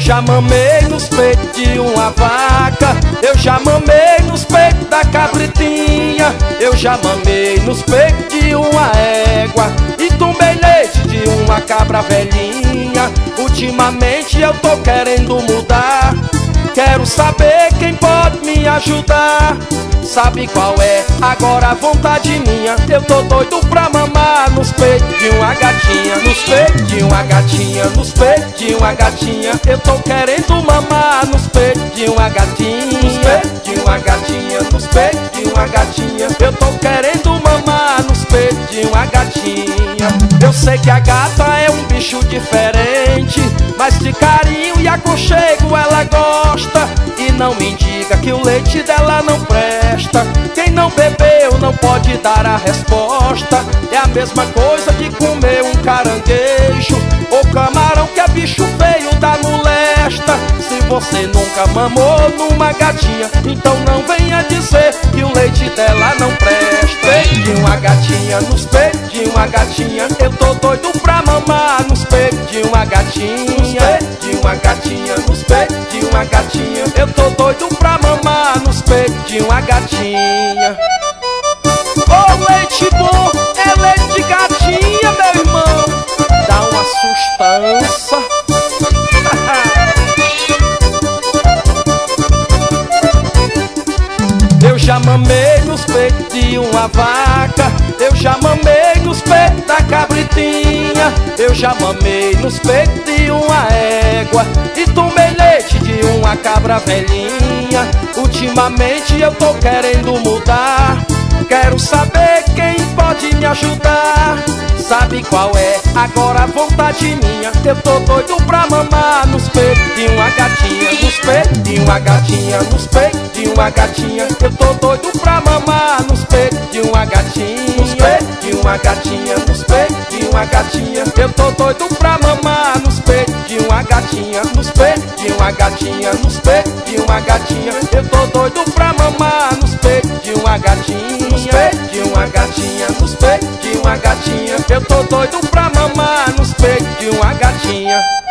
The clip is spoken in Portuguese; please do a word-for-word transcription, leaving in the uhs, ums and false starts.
já mamei nos peitos de uma vaca, eu já mamei nos peitos da cabritinha, eu já mamei nos peitos de uma égua e tombei leite de uma cabra velhinha. Ultimamente eu tô querendo mudar, quero saber quem pode me ajudar. Sabe qual é agora a vontade minha? Eu tô doido pra mamar nos peitos de uma gatinha, nos peitos de uma gatinha, nos peitos de uma gatinha. Eu tô querendo mamar nos peitos de uma gatinha, nos peitos de uma gatinha, nos peitos de uma gatinha. Eu tô querendo mamar nos peitos de uma gatinha. Eu sei que a gata é um bicho diferente, mas de carinho e aconchego ela gosta. E não me diga que o leite dela não presta, quem não bebeu não pode dar a resposta. É a mesma coisa de comer um caranguejo ou camarão, que é bicho feio da molesta. Se você nunca mamou numa gatinha, então não venha dizer que o leite dela não presta. Peito de uma gatinha, nos peitos de uma gatinha, eu tô doido pra mamar nos peitos de uma gatinha, nos peitos de uma gatinha, nos peitos de uma gatinha. Eu tô doido pra mamar nos peitos de uma gatinha. Ô, leite bom é leite de gatinha, meu irmão, dá uma sustância. Eu já mamei nos peitos de uma vaca, eu já mamei nos peitos da cabritinha, eu já mamei nos peitos de uma égua e tomei leite de uma cabra velhinha. Ultimamente eu tô querendo mudar, quero saber quem pode me ajudar. Sabe qual é agora a vontade minha? Eu tô doido pra mamar nos peitos de uma gatinha, nos peitos de uma gatinha, nos peitos de uma gatinha. Eu tô doido pra mamar nos peitos de uma gatinha, nos peitos de uma gatinha, nos peitos de uma gatinha. Eu tô doido pra mamar nos peitos de uma gatinha, nos peitos de uma gatinha, nos peitos de uma gatinha. Eu tô doido pra mamar nos peitos de uma gatinha, nos peitos de uma gatinha, nos peitos de uma gatinha. Eu tô doido pra mamar nos peitos de uma gatinha.